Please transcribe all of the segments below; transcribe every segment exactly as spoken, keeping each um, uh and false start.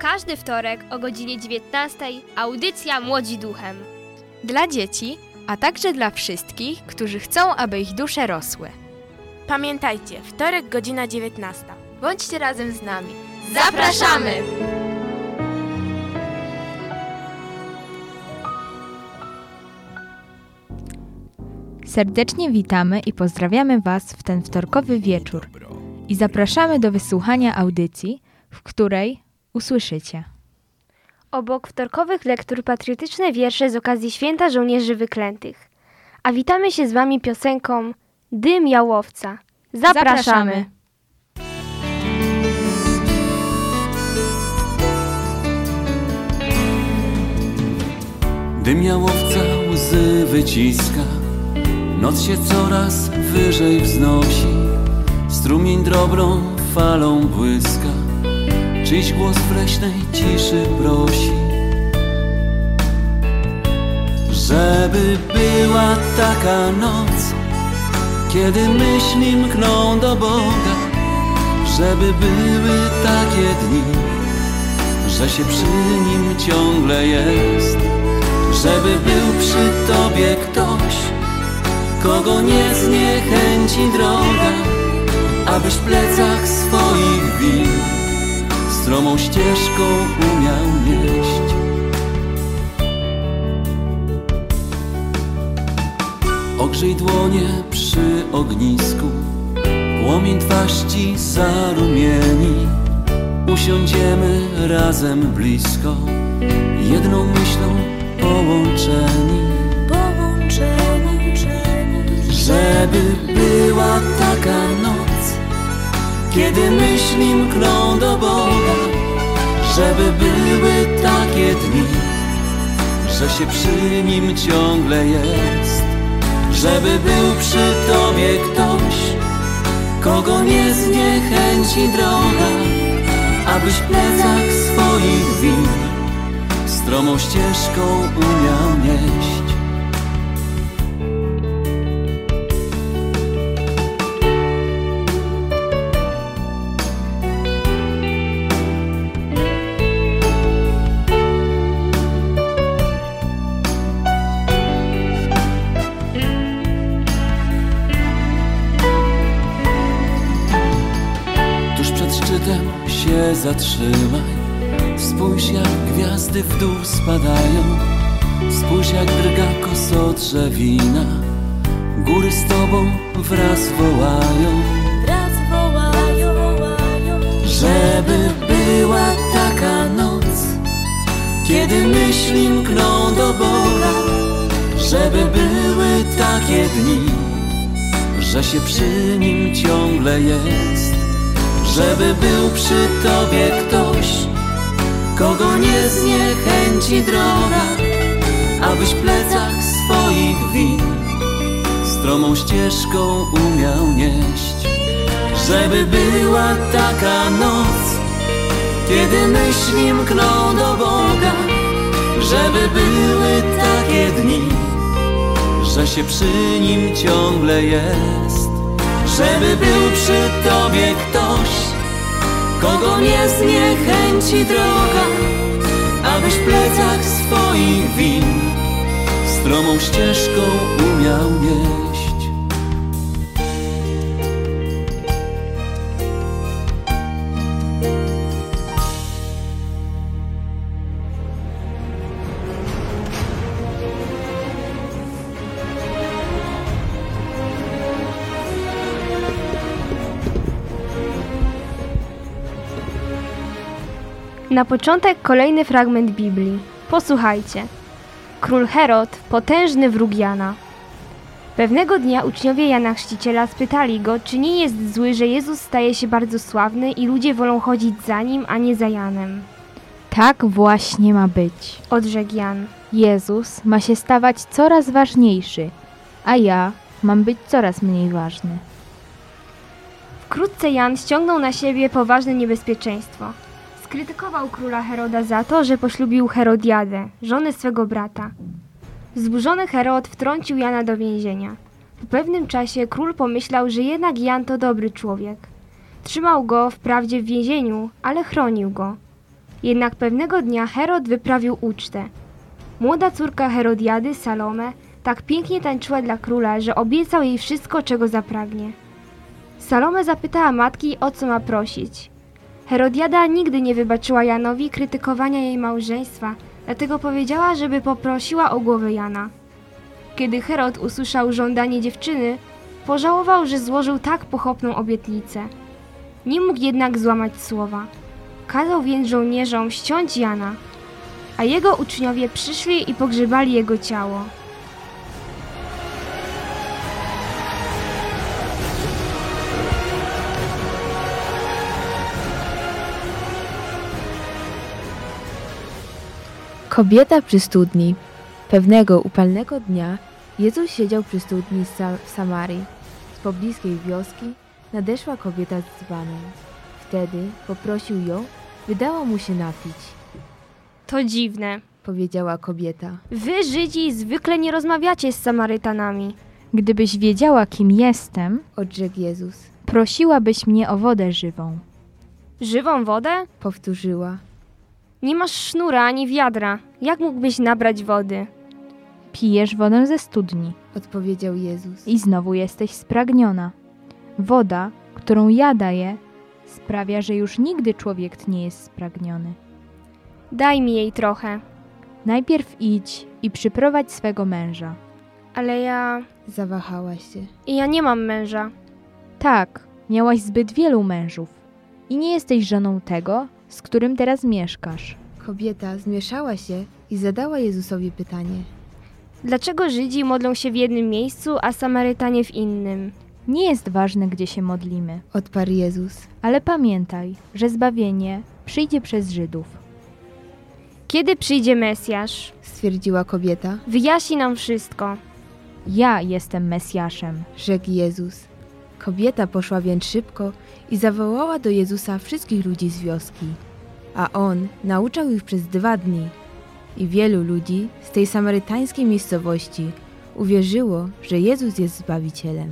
każdy wtorek o godzinie dziewiętnastej audycja Młodzi Duchem. Dla dzieci, a także dla wszystkich, którzy chcą, aby ich dusze rosły. Pamiętajcie, wtorek godzina dziewiętnasta. Bądźcie razem z nami. Zapraszamy! Serdecznie witamy i pozdrawiamy Was w ten wtorkowy wieczór i zapraszamy do wysłuchania audycji, w której usłyszycie obok wtorkowych lektur patriotyczne wiersze z okazji Święta Żołnierzy Wyklętych. A witamy się z Wami piosenką Dym Jałowca. Zapraszamy! Zapraszamy. Dym jałowca łzy wyciska, noc się coraz wyżej wznosi, strumień drobrą falą błyska, czyjś głos w leśnej ciszy prosi, żeby była taka noc, kiedy myśli mkną do Boga, żeby były takie dni, że się przy Nim ciągle jest, żeby był przy Tobie ktoś, kogo nie zniechęci droga, abyś w plecach swoich win stromą ścieżką umiał nieść. Ogrzej dłonie przy ognisku, płomień twarz Ci zarumieni, usiądziemy razem blisko, jedną myślą połączeni. Żeby była taka noc, kiedy myśli mkną do Boga, żeby były takie dni, że się przy Nim ciągle jest, żeby był przy Tobie ktoś, kogo nie zniechęci droga, abyś w plecach swoich win stromą ścieżką umiał nieść. Się zatrzymaj, spójrz jak gwiazdy w dół spadają, spójrz jak drga koso drzewina, góry z Tobą wraz wołają, wraz wołają, wołają. Żeby była taka noc, kiedy myśli mkną do Boga, żeby były takie dni, że się przy Nim ciągle jest, żeby był przy Tobie ktoś, kogo nie zniechęci droga, abyś w plecach swoich win stromą ścieżką umiał nieść. Żeby była taka noc, kiedy myśli mkną do Boga, żeby były takie dni, że się przy Nim ciągle jest, żeby był przy Tobie ktoś, kogo nie zniechęci droga, abyś w plecach swoich win stromą ścieżką umiał nieść. Na początek kolejny fragment Biblii. Posłuchajcie. Król Herod, potężny wróg Jana. Pewnego dnia uczniowie Jana Chrzciciela spytali go, czy nie jest zły, że Jezus staje się bardzo sławny i ludzie wolą chodzić za Nim, a nie za Janem. Tak właśnie ma być, odrzekł Jan. Jezus ma się stawać coraz ważniejszy, a ja mam być coraz mniej ważny. Wkrótce Jan ściągnął na siebie poważne niebezpieczeństwo. Skrytykował króla Heroda za to, że poślubił Herodiadę, żonę swego brata. Wzburzony Herod wtrącił Jana do więzienia. Po pewnym czasie król pomyślał, że jednak Jan to dobry człowiek. Trzymał go wprawdzie w więzieniu, ale chronił go. Jednak pewnego dnia Herod wyprawił ucztę. Młoda córka Herodiady, Salome, tak pięknie tańczyła dla króla, że obiecał jej wszystko, czego zapragnie. Salome zapytała matki, o co ma prosić. Herodiada nigdy nie wybaczyła Janowi krytykowania jej małżeństwa, dlatego powiedziała, żeby poprosiła o głowę Jana. Kiedy Herod usłyszał żądanie dziewczyny, pożałował, że złożył tak pochopną obietnicę. Nie mógł jednak złamać słowa. Kazał więc żołnierzom ściąć Jana, a jego uczniowie przyszli i pogrzebali jego ciało. Kobieta przy studni. Pewnego upalnego dnia Jezus siedział przy studni w Samarii. Z pobliskiej wioski nadeszła kobieta z dzbanem. Wtedy poprosił ją, by dała mu się napić. To dziwne, powiedziała kobieta. Wy, Żydzi, zwykle nie rozmawiacie z Samarytanami. Gdybyś wiedziała, kim jestem, odrzekł Jezus, prosiłabyś mnie o wodę żywą. Żywą wodę? Powtórzyła. Nie masz sznura ani wiadra. Jak mógłbyś nabrać wody? Pijesz wodę ze studni, odpowiedział Jezus. I znowu jesteś spragniona. Woda, którą ja daję, sprawia, że już nigdy człowiek nie jest spragniony. Daj mi jej trochę. Najpierw idź i przyprowadź swego męża. Ale ja... Zawahałaś się. Ja nie mam męża. Tak, miałaś zbyt wielu mężów. I nie jesteś żoną tego, z którym teraz mieszkasz. Kobieta zmieszała się i zadała Jezusowi pytanie. Dlaczego Żydzi modlą się w jednym miejscu, a Samarytanie w innym? Nie jest ważne, gdzie się modlimy, odparł Jezus. Ale pamiętaj, że zbawienie przyjdzie przez Żydów. Kiedy przyjdzie Mesjasz? Stwierdziła kobieta. Wyjaśnij nam wszystko. Ja jestem Mesjaszem, rzekł Jezus. Kobieta poszła więc szybko i zawołała do Jezusa wszystkich ludzi z wioski. A on nauczał ich przez dwa dni. I wielu ludzi z tej samarytańskiej miejscowości uwierzyło, że Jezus jest Zbawicielem.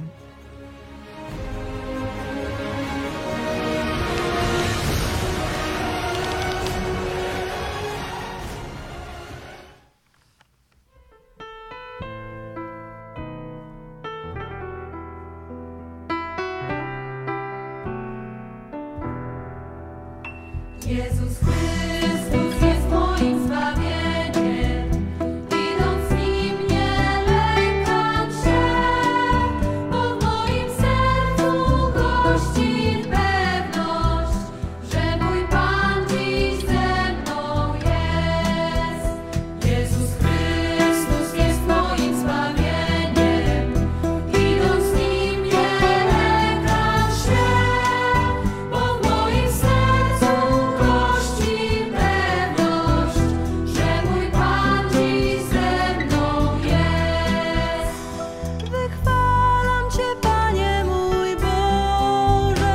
Jezus Chrystus jest moim zbawieniem, idąc z Nim nie lękam się, bo w moim sercu gości pewność, że mój Pan dziś ze mną jest. Jezus Chrystus jest moim zbawieniem, idąc z Nim nie lękam się, bo w moim sercu gości pewność, że mój Pan dziś ze mną jest. Wychwalam Cię, Panie mój Boże,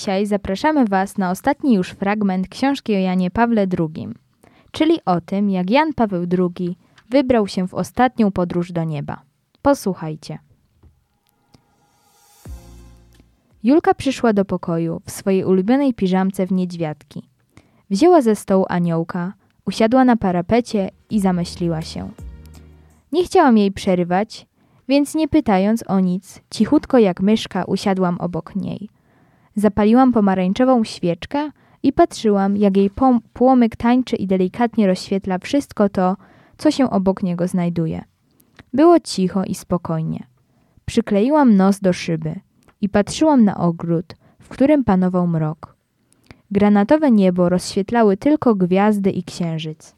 Dzisiaj zapraszamy Was na ostatni już fragment książki o Janie Pawle drugim, czyli o tym, jak Jan Paweł drugi wybrał się w ostatnią podróż do nieba. Posłuchajcie. Julka przyszła do pokoju w swojej ulubionej piżamce w niedźwiadki. Wzięła ze stołu aniołka, usiadła na parapecie i zamyśliła się. Nie chciałam jej przerywać, więc nie pytając o nic, cichutko jak myszka usiadłam obok niej. Zapaliłam pomarańczową świeczkę i patrzyłam, jak jej pom- płomyk tańczy i delikatnie rozświetla wszystko to, co się obok niego znajduje. Było cicho i spokojnie. Przykleiłam nos do szyby i patrzyłam na ogród, w którym panował mrok. Granatowe niebo rozświetlały tylko gwiazdy i księżyc.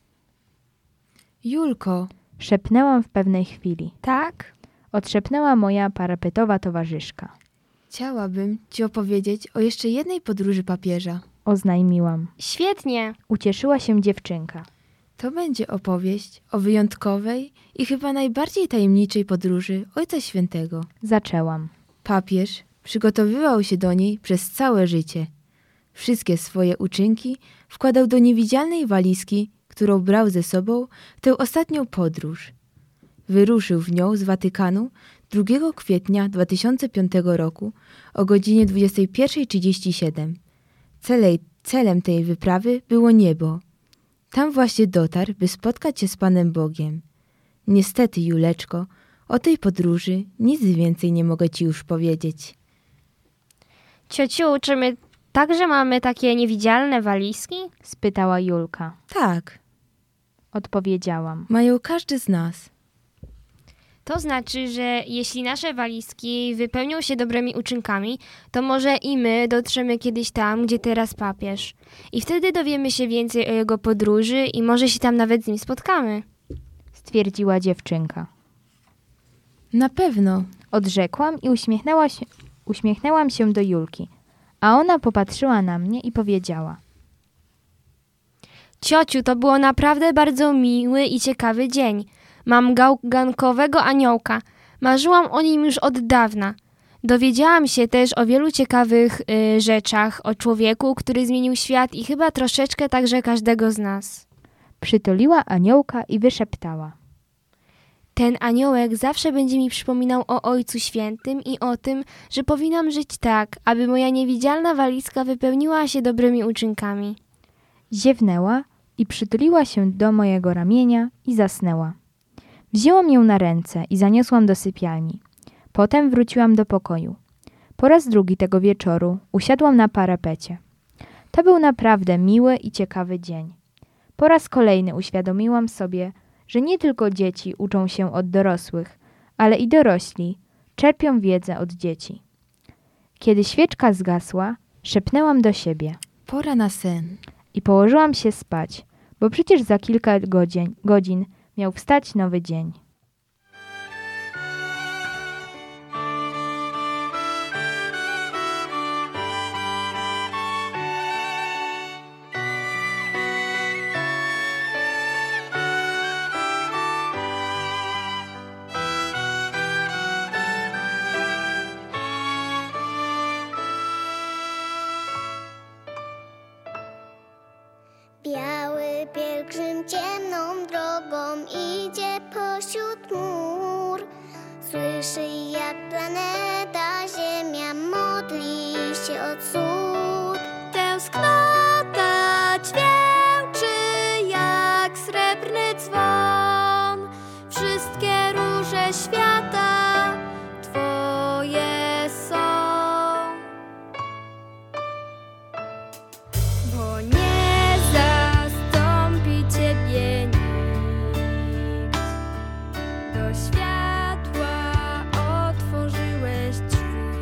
Julko, Szepnęłam w pewnej chwili. Tak? Odszepnęła moja parapetowa towarzyszka. chciałabym Ci opowiedzieć o jeszcze jednej podróży papieża. Oznajmiłam. Świetnie. Ucieszyła się dziewczynka. To będzie opowieść o wyjątkowej i chyba najbardziej tajemniczej podróży Ojca Świętego. Zaczęłam. Papież przygotowywał się do niej przez całe życie. Wszystkie swoje uczynki wkładał do niewidzialnej walizki, którą brał ze sobą w tę ostatnią podróż. Wyruszył w nią z Watykanu drugiego kwietnia dwa tysiące piątego roku o godzinie dwudziestej pierwszej trzydzieści siedem. Celej, celem tej wyprawy było niebo. Tam właśnie dotarł, by spotkać się z Panem Bogiem. Niestety, Juleczko, o tej podróży nic więcej nie mogę Ci już powiedzieć. Ciociu, czy my także mamy takie niewidzialne walizki? Spytała Julka. Tak, Odpowiedziałam. mają każdy z nas. To znaczy, że jeśli nasze walizki wypełnią się dobrymi uczynkami, to może i my dotrzemy kiedyś tam, gdzie teraz papież. I wtedy dowiemy się więcej o jego podróży i może się tam nawet z nim spotkamy. Stwierdziła dziewczynka. Na pewno. Odrzekłam i uśmiechnęła się, uśmiechnęłam się do Julki, a ona popatrzyła na mnie i powiedziała. Ciociu, to było naprawdę bardzo miły i ciekawy dzień. Mam gałgankowego aniołka. Marzyłam o nim już od dawna. Dowiedziałam się też o wielu ciekawych y, rzeczach, o człowieku, który zmienił świat i chyba troszeczkę także każdego z nas. Przytuliła aniołka i wyszeptała. Ten aniołek zawsze będzie mi przypominał o Ojcu Świętym i o tym, że powinnam żyć tak, aby moja niewidzialna walizka wypełniła się dobrymi uczynkami. Ziewnęła i przytuliła się do mojego ramienia i zasnęła. Wzięłam ją na ręce i zaniosłam do sypialni. Potem wróciłam do pokoju. Po raz drugi tego wieczoru usiadłam na parapecie. To był naprawdę miły i ciekawy dzień. Po raz kolejny uświadomiłam sobie, że nie tylko dzieci uczą się od dorosłych, ale i dorośli czerpią wiedzę od dzieci. Kiedy świeczka zgasła, szepnęłam do siebie Pora na sen. i położyłam się spać, bo przecież za kilka godzin, godzin miał wstać nowy dzień. Biały pielgrzym ciemną drogą idzie pośród mur. Słyszy, jak planeta Ziemia modli się o cud. Tęsknota dźwięczy jak srebrny dzwon. Wszystkie róże świata Twoje są. Bo nie zastąpi Ciebie nikt. Do światła otworzyłeś drzwi.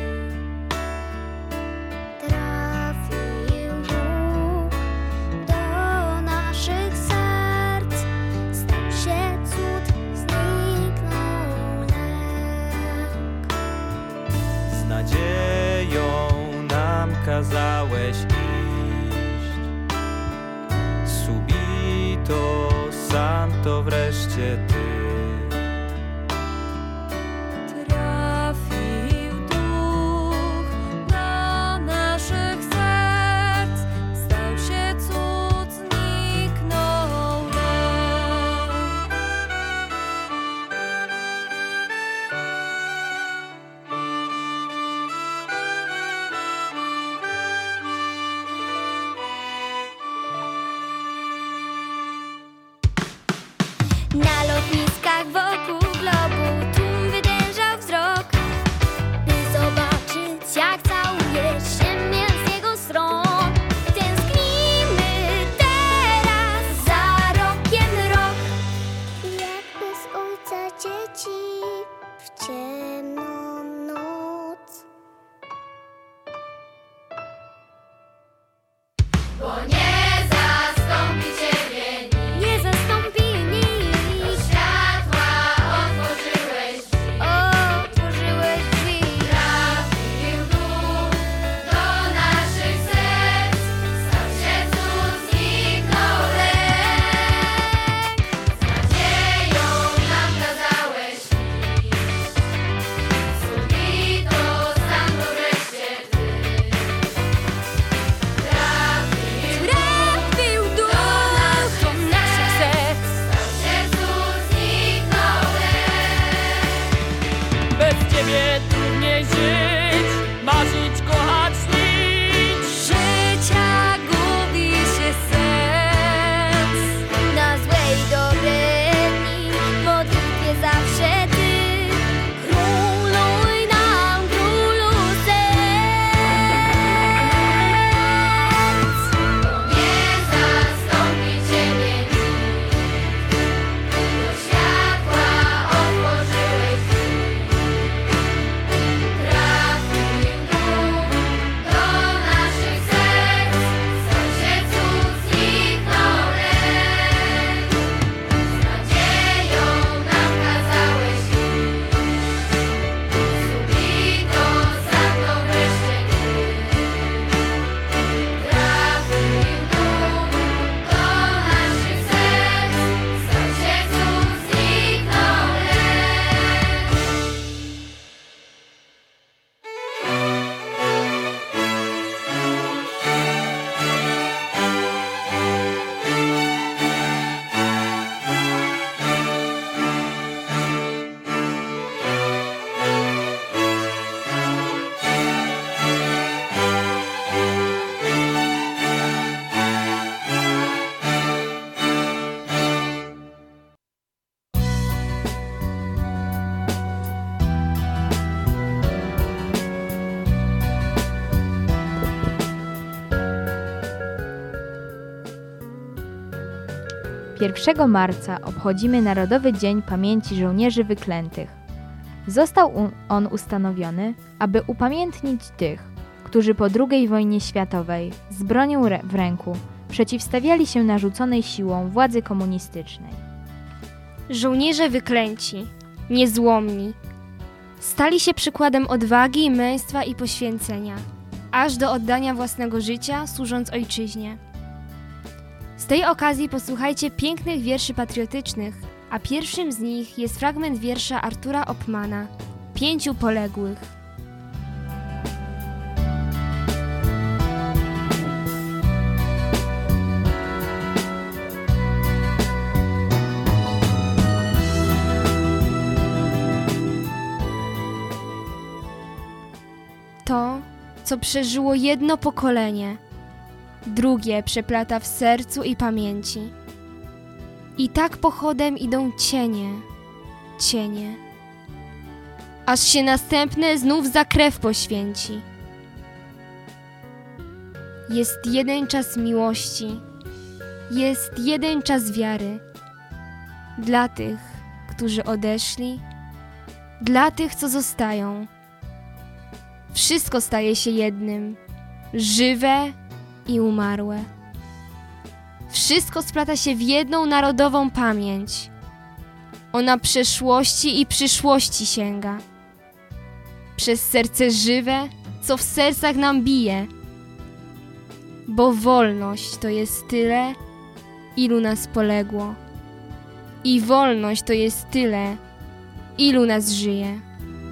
Trafił Bóg do naszych serc. Stał się cud, zniknął lęk. Z nadzieją nam kazałeś iść. Subito santo wreszcie Ty. Trafił duch do bo nie zastąpi Ciebie nikt. Nie zastąpi nikt. Do światła otworzyłeś drzwi, Otworzyłeś drzwi. trafił duch do naszych serc, stał się cud, zniknął lęk. Z nadzieją nam kazałeś iść, subito stanął wreszcie Ty. Trafił duch do naszych serc. Stał się cud, zniknął lęk. Bez Ciebie trudniej żyć, marzyć, kochać, śnić. Życia gubi się sens. Na złe i dobre dni w modlitwie zawsze Ty. Króluj nam, królu serc. Bo nie zastąpi Ciebie nikt. Do światła otworzyłeś drzwi, trafił duch do naszych serc, stał się cud, zniknął lęk. Z nadzieją nam kazałeś iść, subito zamknął wreszcie Ty. Trafił duch do naszych serc, stał się cud, zniknął lęk. pierwszego marca obchodzimy Narodowy Dzień Pamięci Żołnierzy Wyklętych. Został u- on ustanowiony, aby upamiętnić tych, którzy po drugiej wojnie światowej z bronią re- w ręku przeciwstawiali się narzuconej siłą władzy komunistycznej. Żołnierze wyklęci, niezłomni, stali się przykładem odwagi, męstwa i poświęcenia, aż do oddania własnego życia, służąc ojczyźnie. Z tej okazji posłuchajcie pięknych wierszy patriotycznych, a pierwszym z nich jest fragment wiersza Artura Oppmana „Pięciu poległych”. To, co przeżyło jedno pokolenie, drugie przeplata w sercu i pamięci. I tak pochodem idą cienie, cienie, aż się następne znów za krew poświęci. Jest jeden czas miłości, jest jeden czas wiary. Dla tych, którzy odeszli, dla tych, co zostają. Wszystko staje się jednym, żywe i umarłe. Wszystko splata się w jedną narodową pamięć. Ona przeszłości i przyszłości sięga. Przez serce żywe, co w sercach nam bije. Bo wolność to jest tyle, ilu nas poległo. I wolność to jest tyle, ilu nas żyje.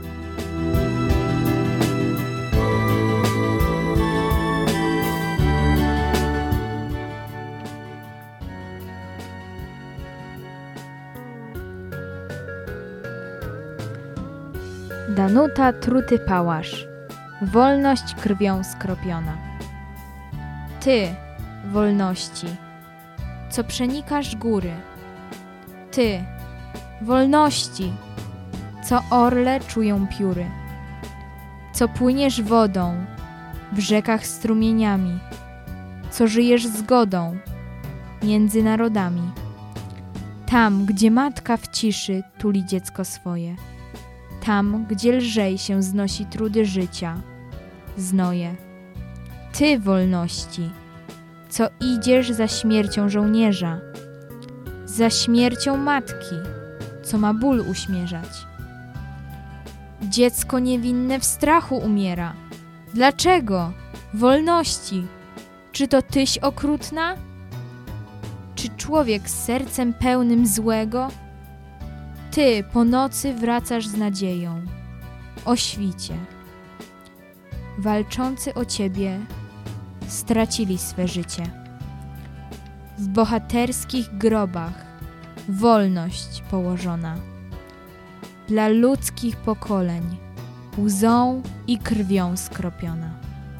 Danuta Truty-Pałasz. Wolność krwią skropiona. Ty, wolności, co przenikasz góry. Ty, wolności, co orle czują pióry. Co płyniesz wodą, w rzekach strumieniami. Co żyjesz zgodą między narodami. Tam, gdzie matka w ciszy tuli dziecko swoje. Tam, gdzie lżej się znosi trudy życia, znoje. Ty, wolności, co idziesz za śmiercią żołnierza, za śmiercią matki, co ma ból uśmierzać. Dziecko niewinne w strachu umiera. Dlaczego? Wolności. Czy to tyś okrutna? Czy człowiek z sercem pełnym złego? Ty po nocy wracasz z nadzieją, o świcie. Walczący o ciebie stracili swe życie. W bohaterskich grobach wolność położona. Dla ludzkich pokoleń łzą i krwią skropiona.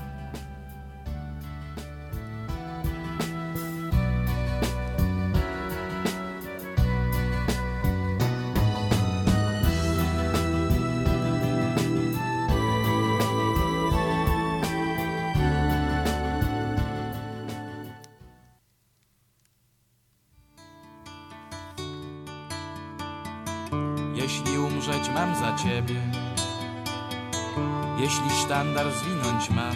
Jeśli umrzeć mam za ciebie, jeśli sztandar zwinąć mam,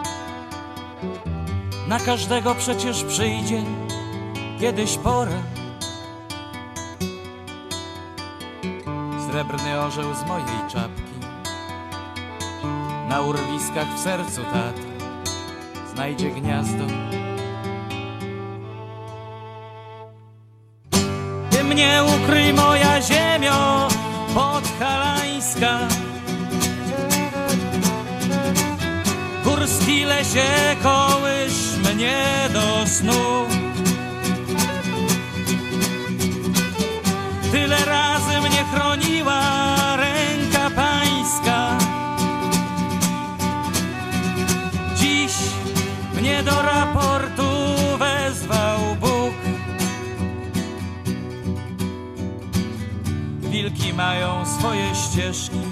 na każdego przecież przyjdzie kiedyś pora. Srebrny orzeł z mojej czapki na urwiskach w sercu Tatr znajdzie gniazdo. Ty mnie ukryj, moja ziemio podhalańska, górski lesie kołysz mnie do snu. Tyle razy mnie chroniła ręka pańska, dziś mnie do raportu wezwał Bóg. Wilki mają swoje ścieżki,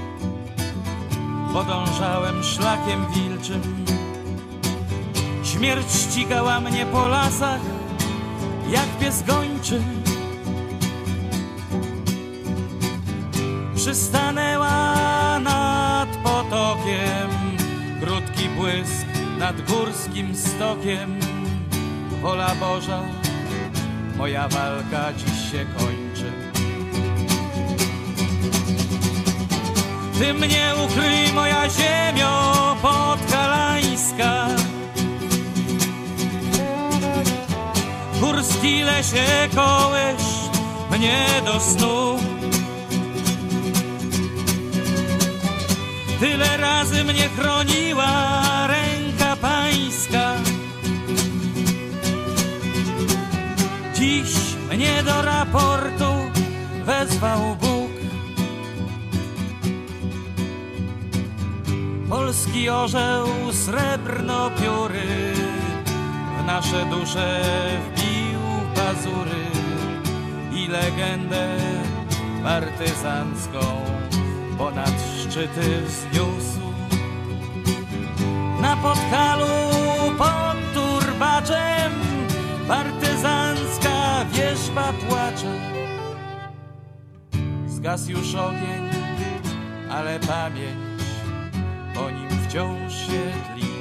podążałem szlakiem wilczym. Śmierć ścigała mnie po lasach, jak pies gończy. Przystanęła nad potokiem, krótki błysk nad górskim stokiem. Wola Boża, moja walka dziś się kończy. Ty mnie ukryj, moja ziemio podhalańska, górski lesie kołysz mnie do snu. Tyle razy mnie chroniła ręka pańska, dziś mnie do raportu wezwał Bóg. Polski orzeł srebrno-pióry w nasze dusze wbił pazury i legendę partyzancką ponad szczyty wzniósł. Na Podhalu pod Turbaczem partyzancka wierzba płacze. Zgasł już ogień, ale pamięć o nim wciąż się tli.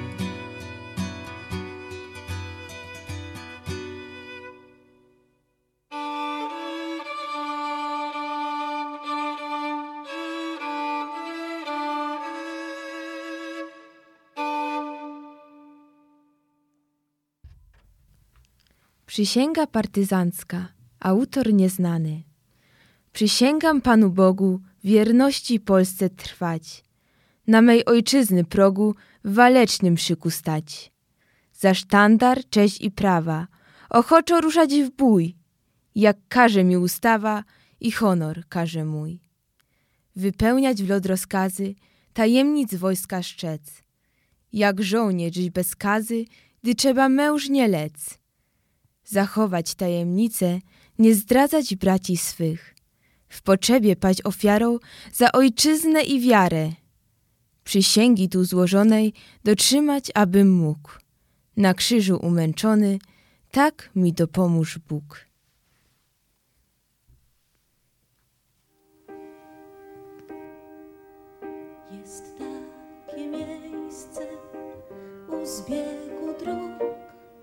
Przysięga partyzancka, autor nieznany. Przysięgam Panu Bogu wierności Polsce trwać, na mej ojczyzny progu w walecznym szyku stać. Za sztandar, cześć i prawa, ochoczo ruszać w bój, jak każe mi ustawa i honor każe mój. Wypełniać w lot rozkazy, tajemnic wojska szczec, jak żołnierz bez kazy, gdy trzeba mężnie lec. Zachować tajemnice, nie zdradzać braci swych, w potrzebie paść ofiarą za ojczyznę i wiarę. Przysięgi tu złożonej dotrzymać, abym mógł. Na krzyżu umęczony, tak mi dopomóż Bóg. Jest takie miejsce u zbiegu dróg,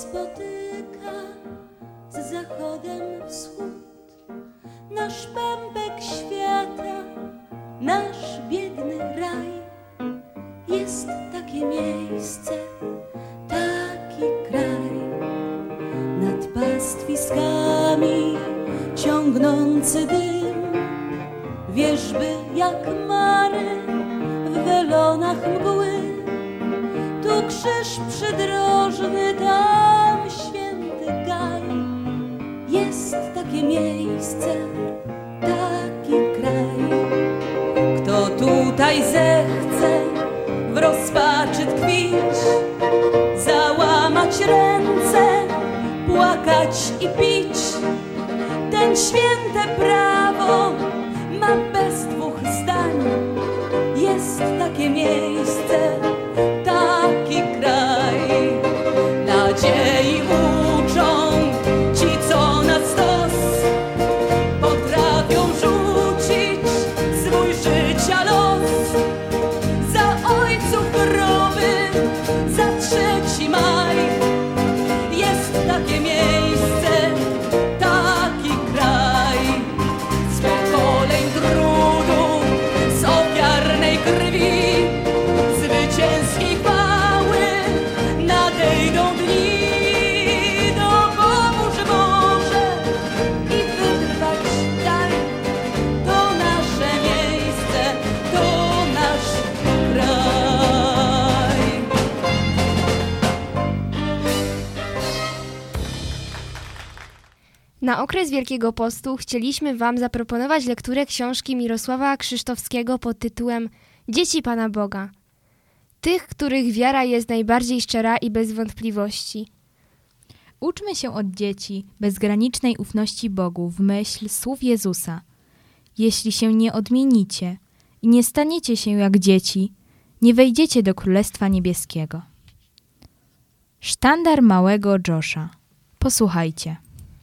spotyka z zachodem wschód. Nasz pępek świata, nasz biedny raj. Jest takie miejsce, taki kraj. Nad pastwiskami ciągnący dym, wierzby jak mary w welonach mgły. Tu krzyż przydrożny, tam święty gaj. Jest takie miejsce, taki kraj. Kto tutaj zechce w rozpaczy tkwić, załamać ręce, płakać i pić, ten święte prawo ma bez dwóch zdań. Jest takie miejsce, taki kraj. Nadziei uczą ci, co na stos potrafią rzucić swój życia los. Za ojców groby, za trzeci maj. Jest takie miejsce, taki kraj. Z pokoleń trudu, z ofiarnej krwi, zwycięskiej chwały nadejdą dni. Dopomóż Boże i wytrwać daj. To nasze miejsce, to nasz kraj. Na okres Wielkiego Postu chcieliśmy Wam zaproponować lekturę książki Mirosława Krzysztofskiego pod tytułem Dzieci Pana Boga. Tych, których wiara jest najbardziej szczera i bez wątpliwości. Uczmy się od dzieci bezgranicznej ufności Bogu w myśl słów Jezusa. Jeśli się nie odmienicie i nie staniecie się jak dzieci, nie wejdziecie do Królestwa Niebieskiego. Sztandar małego Josha. Posłuchajcie.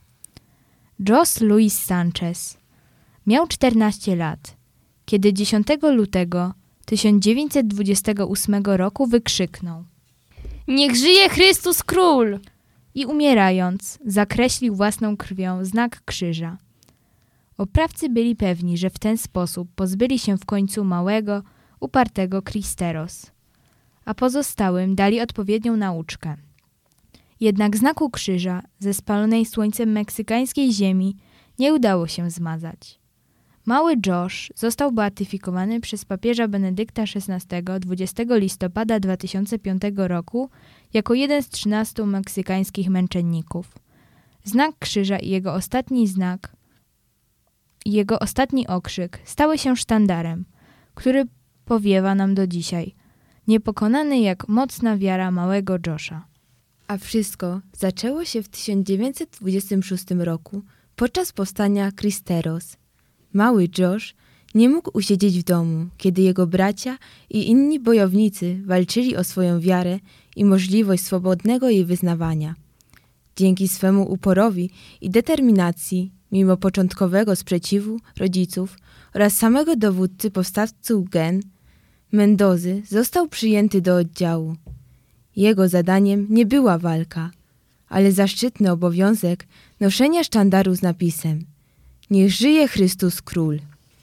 Jos Luis Sanchez miał czternaście lat, kiedy dziesiątego lutego tysiąc dziewięćset dwudziestego ósmego roku wykrzyknął: Niech żyje Chrystus Król! I umierając, zakreślił własną krwią znak krzyża. Oprawcy byli pewni, że w ten sposób pozbyli się w końcu małego, upartego Kristeros, a pozostałym dali odpowiednią nauczkę. Jednak znaku krzyża ze spalonej słońcem meksykańskiej ziemi nie udało się zmazać. Mały Josh został beatyfikowany przez papieża Benedykta szesnastego dwudziestego listopada dwa tysiące piątego roku jako jeden z trzynastu meksykańskich męczenników. Znak krzyża i jego ostatni znak, jego ostatni okrzyk stały się sztandarem, który powiewa nam do dzisiaj, niepokonany jak mocna wiara małego Josha. A wszystko zaczęło się w tysiąc dziewięćset dwudziestym szóstym roku podczas powstania Kristeros. Mały Josh nie mógł usiedzieć w domu, kiedy jego bracia i inni bojownicy walczyli o swoją wiarę i możliwość swobodnego jej wyznawania. Dzięki swemu uporowi i determinacji, mimo początkowego sprzeciwu rodziców oraz samego dowódcy powstawców Gen, Mendozy został przyjęty do oddziału. Jego zadaniem nie była walka, ale zaszczytny obowiązek noszenia sztandaru z napisem Niech żyje Chrystus Król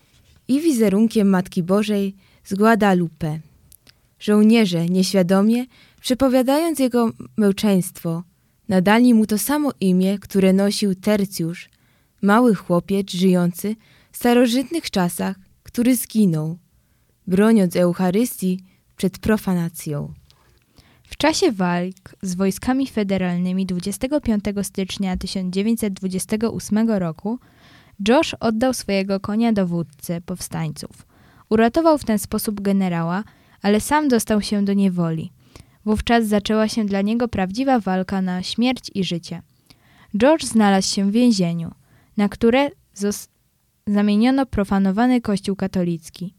i wizerunkiem Matki Bożej z Guadalupe. Żołnierze nieświadomie, przepowiadając jego męczeństwo, nadali mu to samo imię, które nosił Tercjusz, mały chłopiec żyjący w starożytnych czasach, który zginął, broniąc Eucharystii przed profanacją. W czasie walk z wojskami federalnymi dwudziestego piątego stycznia tysiąc dziewięćset dwudziestego ósmego roku Josh oddał swojego konia dowódcy powstańców. Uratował w ten sposób generała, ale sam dostał się do niewoli. Wówczas zaczęła się dla niego prawdziwa walka na śmierć i życie. Josh znalazł się w więzieniu, na które zos- zamieniono profanowany kościół katolicki.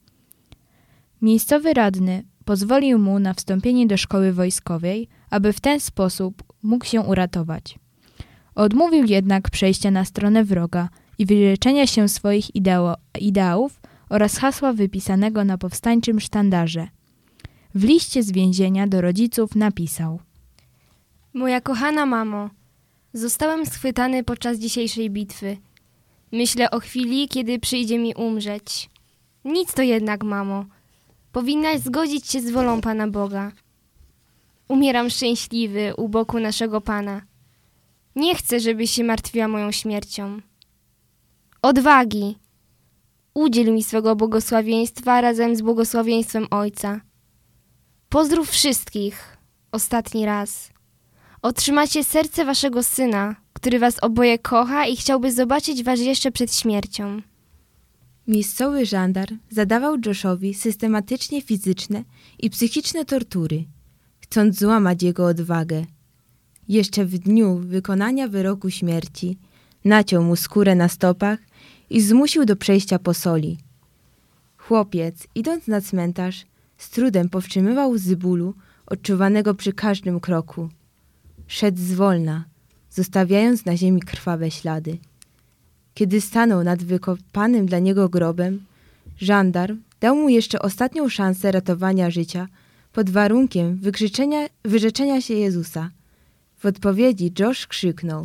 Miejscowy radny pozwolił mu na wstąpienie do szkoły wojskowej, aby w ten sposób mógł się uratować. Odmówił jednak przejścia na stronę wroga i wyrzeczenia się swoich ideo- ideałów oraz hasła wypisanego na powstańczym sztandarze. W liście z więzienia do rodziców napisał: Moja kochana mamo, zostałem schwytany podczas dzisiejszej bitwy. Myślę o chwili, kiedy przyjdzie mi umrzeć. Nic to jednak, mamo. Powinnaś zgodzić się z wolą Pana Boga. Umieram szczęśliwy u boku naszego Pana. Nie chcę, żebyś się martwiła moją śmiercią. Odwagi! Udziel mi swego błogosławieństwa razem z błogosławieństwem Ojca. Pozdrów wszystkich. Ostatni raz. Otrzymacie serce waszego Syna, który was oboje kocha i chciałby zobaczyć was jeszcze przed śmiercią. Miejscowy żandar zadawał Joshowi systematycznie fizyczne i psychiczne tortury, chcąc złamać jego odwagę. Jeszcze w dniu wykonania wyroku śmierci naciął mu skórę na stopach i zmusił do przejścia po soli. Chłopiec, idąc na cmentarz, z trudem powstrzymywał łzy bólu odczuwanego przy każdym kroku. Szedł zwolna, zostawiając na ziemi krwawe ślady. Kiedy stanął nad wykopanym dla niego grobem, żandar dał mu jeszcze ostatnią szansę ratowania życia pod warunkiem wykrzyczenia, wyrzeczenia się Jezusa. W odpowiedzi Josh krzyknął: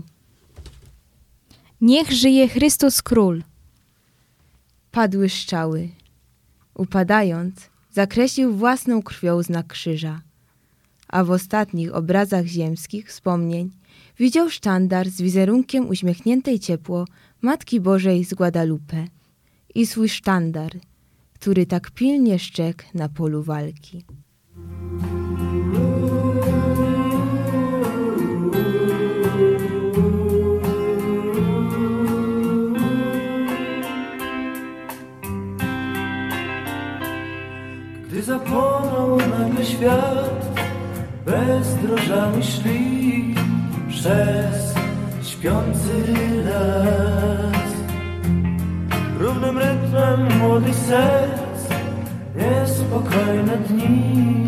Niech żyje Chrystus Król! Padły strzały. Upadając, zakreślił własną krwią znak krzyża. A w ostatnich obrazach ziemskich wspomnień widział sztandar z wizerunkiem uśmiechniętej ciepło Matki Bożej z Guadalupe i swój sztandar, który tak pilnie szczekł na polu walki. Gdy zapłonął nagle świat, bezdrożami szli przez śpiący las. Równym rytmem młodych serc niespokojne dni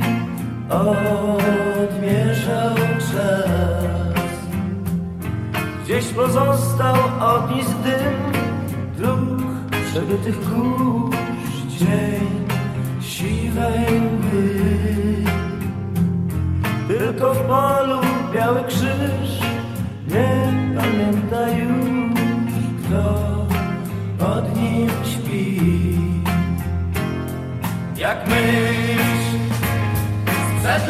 odmierzał czas. Gdzieś pozostał ognisk dym dróg przebytych kurz, cień siwej mgły. Tylko w polu biały krzyż nie pamięta już, kto pod nim śpi. Jak myśl sprzed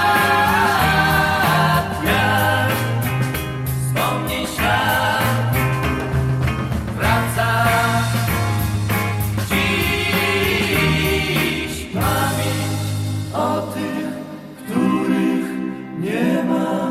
lat, jak wspomnień ślad wraca dziś pamięć o tych, których nie ma.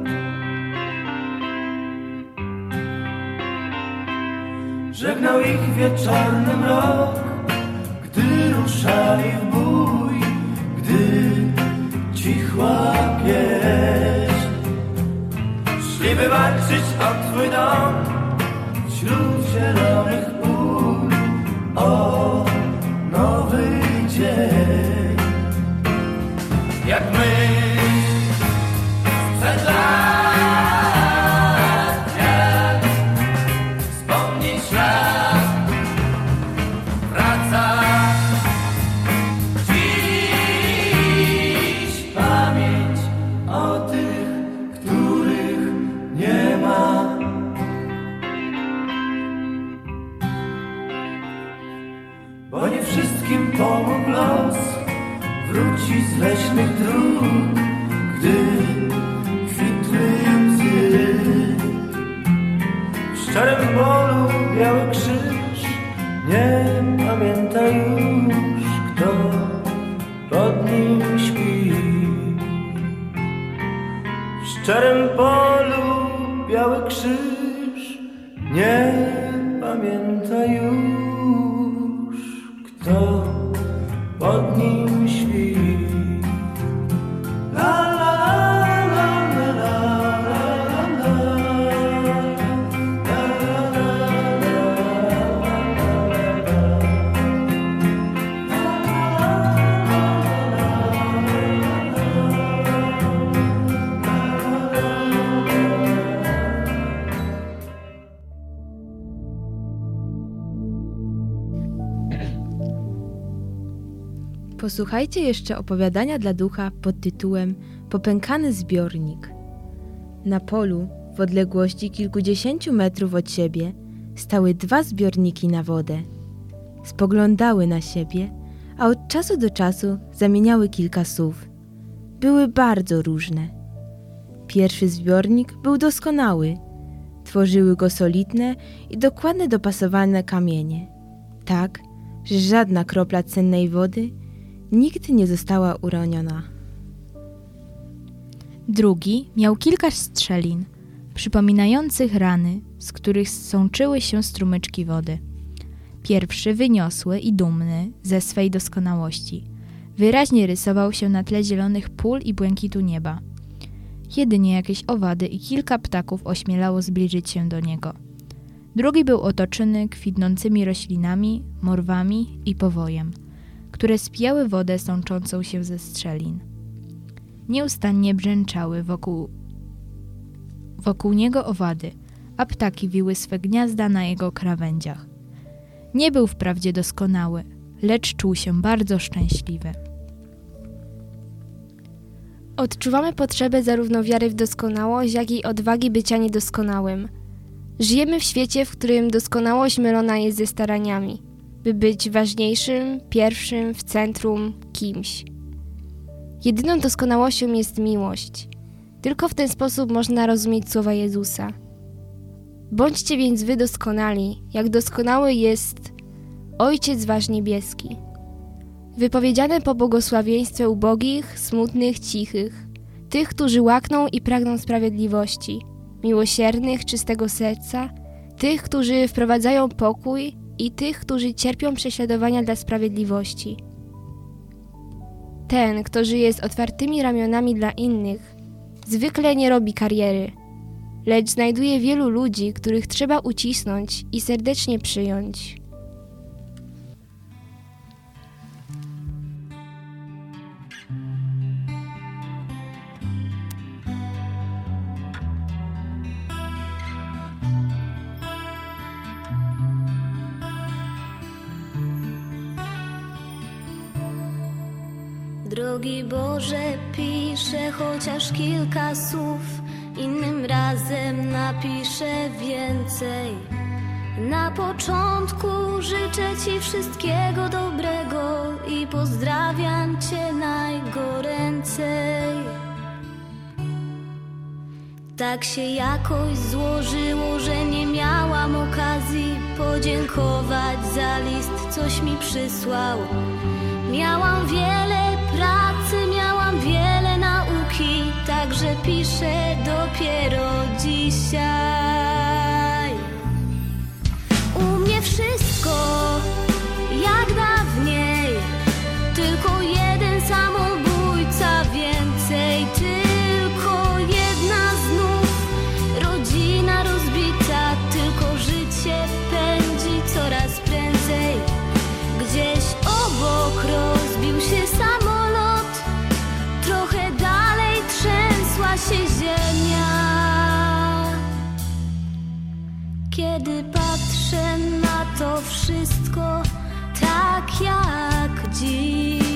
Żegnał ich wieczorny mrok, gdy ruszali w bój, gdy cichła pieśń. Szli by walczyć o twój dom wśród zielonych pól, o nowy dzień. Jak myśl sprzed lat, jak wspomnień ślad wraca dziś pamięć o tych, których nie ma. Bo nie wszystkim pomógł los wróci z leśnych dróg, gdy kwitły łzy. W szczerym polu biały krzyż nie pamięta już, kto pod nim śpi. W szczerym polu biały krzyż nie pamięta już, kto pod nim śpi. La la la la la la la Posłuchajcie jeszcze opowiadania dla ducha pod tytułem Popękany zbiornik. Na polu, w odległości kilkudziesięciu metrów od siebie, stały dwa zbiorniki na wodę. Spoglądały na siebie, a od czasu do czasu zamieniały kilka słów. Były bardzo różne. Pierwszy zbiornik był doskonały. Tworzyły go solidne i dokładnie dopasowane kamienie, tak, że żadna kropla cennej wody nigdy nie została uroniona. Drugi miał kilka strzelin, przypominających rany, z których sączyły się strumyczki wody. Pierwszy, wyniosły i dumny ze swej doskonałości, wyraźnie rysował się na tle zielonych pól i błękitu nieba. Jedynie jakieś owady i kilka ptaków ośmielało zbliżyć się do niego. Drugi był otoczony kwitnącymi roślinami, morwami i powojem, które spijały wodę sączącą się ze strzelin. Nieustannie brzęczały wokół, wokół niego owady, a ptaki wiły swe gniazda na jego krawędziach. Nie był wprawdzie doskonały, lecz czuł się bardzo szczęśliwy. Odczuwamy potrzebę zarówno wiary w doskonałość, jak i odwagi bycia niedoskonałym. Żyjemy w świecie, w którym doskonałość mylona jest ze staraniami, by być ważniejszym, pierwszym, w centrum, kimś. Jedyną doskonałością jest miłość. Tylko w ten sposób można rozumieć słowa Jezusa. Bądźcie więc wy doskonali, jak doskonały jest Ojciec wasz niebieski. Wypowiedziane po błogosławieństwie ubogich, smutnych, cichych, tych, którzy łakną i pragną sprawiedliwości, miłosiernych, czystego serca, tych, którzy wprowadzają pokój i tych, którzy cierpią prześladowania dla sprawiedliwości. Ten, kto żyje z otwartymi ramionami dla innych, zwykle nie robi kariery, lecz znajduje wielu ludzi, których trzeba ucisnąć i serdecznie przyjąć. Drogi Boże, piszę chociaż kilka słów, innym razem napiszę więcej. Na początku życzę Ci wszystkiego dobrego i pozdrawiam Cię najgoręcej. Tak się jakoś złożyło, że nie miałam okazji podziękować za list, coś mi przysłał. Miałam wiele pracy, miałam wiele nauki, także piszę dopiero dzisiaj. U mnie wszystko jak dawniej, tylko jeden samobójca więcej, tylko jedna znów rodzina rozbita, tylko życie pędzi coraz prędzej. Gdzieś obok rozbił się samolot, trochę dalej trzęsła się ziemia. Kiedy patrzę na to wszystko tak jak dziś,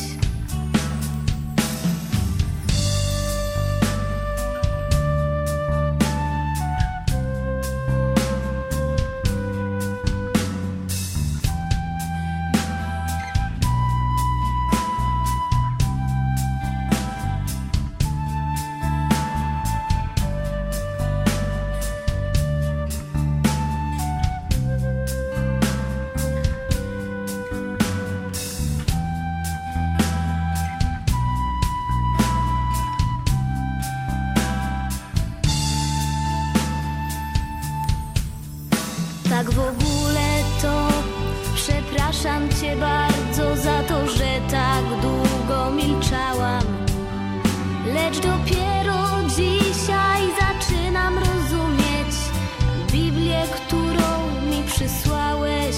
tak w ogóle to przepraszam Cię bardzo za to, że tak długo milczałam. Lecz dopiero dzisiaj zaczynam rozumieć Biblię, którą mi przysłałeś.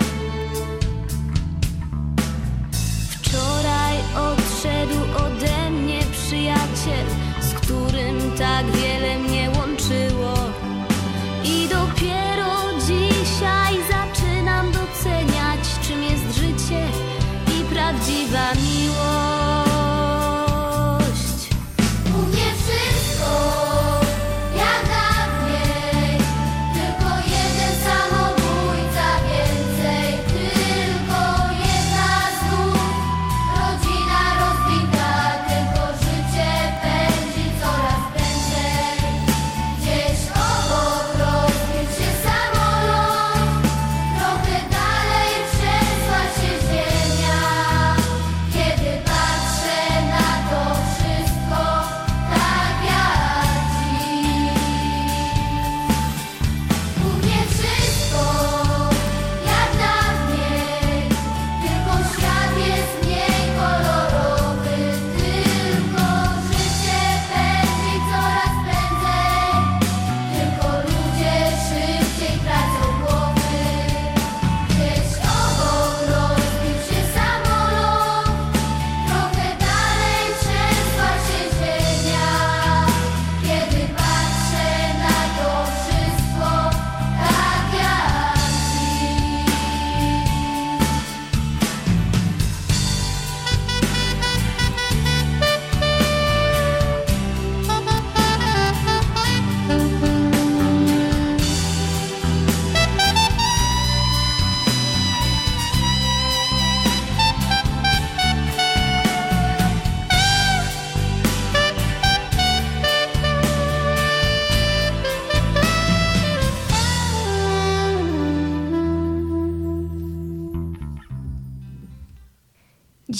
Wczoraj odszedł ode mnie przyjaciel, z którym tak wiele mnie łączyło. I dopiero dzisiaj zaczynam doceniać, czym jest życie i prawdziwa miłość. U mnie wszystko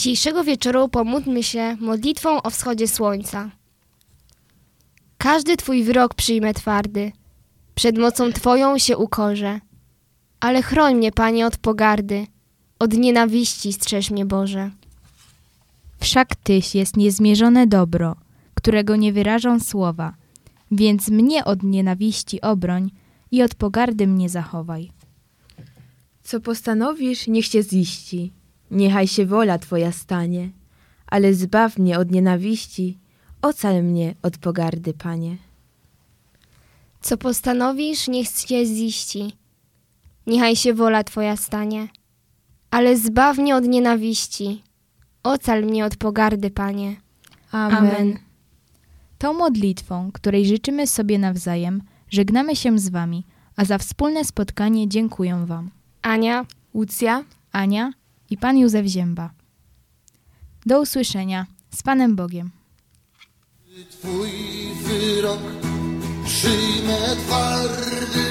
Dzisiejszego wieczoru pomódlmy się modlitwą o wschodzie słońca. Każdy Twój wyrok przyjmę twardy, przed mocą Twoją się ukorzę. Ale chroń mnie, Panie, od pogardy, od nienawiści strzeż mnie, Boże. Wszak Tyś jest niezmierzone dobro, którego nie wyrażą słowa, więc mnie od nienawiści obroń i od pogardy mnie zachowaj. Co postanowisz, niech się ziści, niechaj się wola Twoja stanie, ale zbaw mnie od nienawiści, ocal mnie od pogardy, Panie. Co postanowisz, niech się ziści, niechaj się wola Twoja stanie, ale zbaw mnie od nienawiści, ocal mnie od pogardy, Panie. Amen. Amen. Tą modlitwą, której życzymy sobie nawzajem, żegnamy się z Wami, a za wspólne spotkanie dziękuję Wam Ania, Łucja, Ania i Pan Józef Zięba. Do usłyszenia. Z Panem Bogiem. Twój wyrok przyjmę twardy,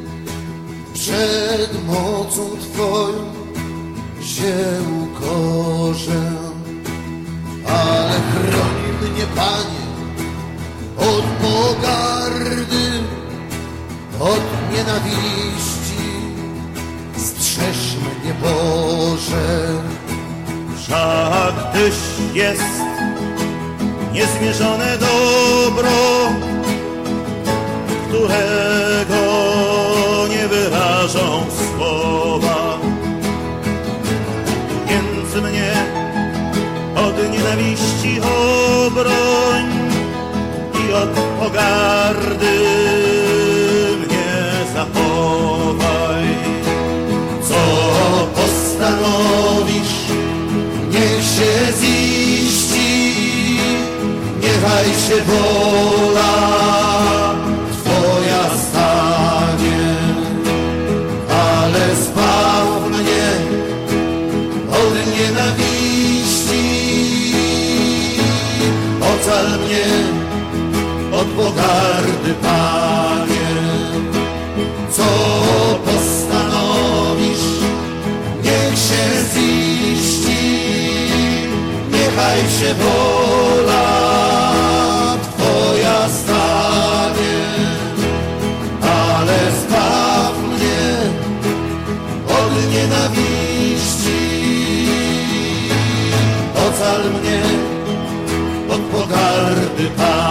przed mocą Twoją się ukorzę. Ale chroni mnie, Panie, od pogardy, od nienawiści, strzeż mnie, Boże. Wszak Tyś jest niezmierzone dobro, którego nie wyrażą słowa. Więc mnie od nienawiści obroń i od pogardy mnie zachowaj. Co postanowisz, niech się ziści, niechaj się wola Twoja stanie, ale zbaw mnie od nienawiści, ocal mnie od pogardy, Panie. Co postanowisz, niech się ziści, niechaj się wola Twoja stanie, ale zbaw mnie od nienawiści, ocal mnie od pogardy, Panie.